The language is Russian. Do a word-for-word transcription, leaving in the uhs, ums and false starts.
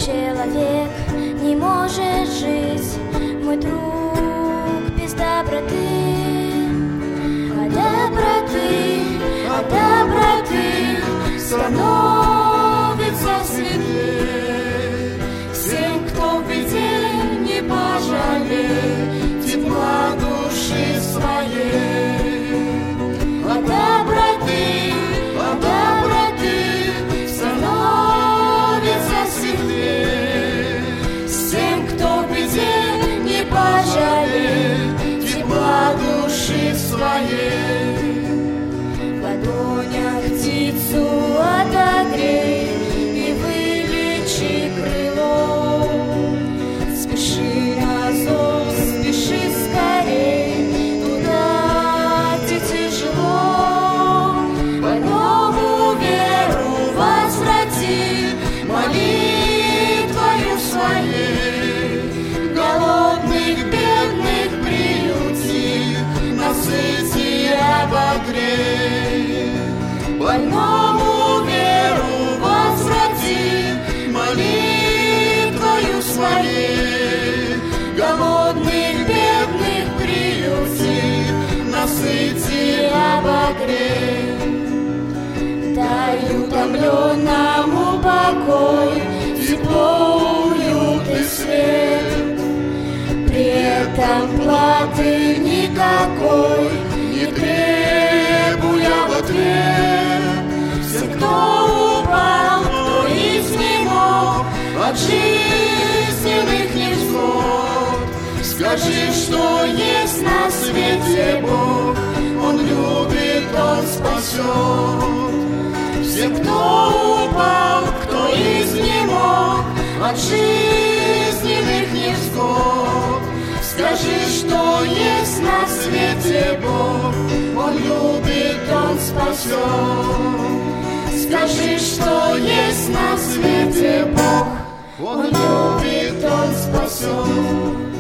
Человек не может жить, мой друг, без доброты. А доброты, а доброты становится светлее. Всем, кто в беде, не пожалей тепла души своей. А доброты, а доброты становится светлее. Всем, кто в беде, не пожалей тепла души своей. В ладонях птицу отогрей и вылечи крыло. Спеши на зов, спеши скорей туда, где тяжело. Больному веру возврати молитвою своей. Голодных, бедных приюти, насыти и обогрей. Больному веру возврати молитвою своей. Голодных, бедных приюти, насыти и обогрей. Дай утомленному покой, тепло, уют и свет. При этом платы никакой не требуя в ответ. Все, кто упал, кто изнемог от жизненных невзгод, скажи, что есть на свете Бог, Он любит, Он спасет. Все, кто упал, кто изнемог от жизненных невзгод, скажи, что есть на свете Бог, Он любит, Он спасет. Скажи, что есть на свете Бог, Он любит, Он спасет.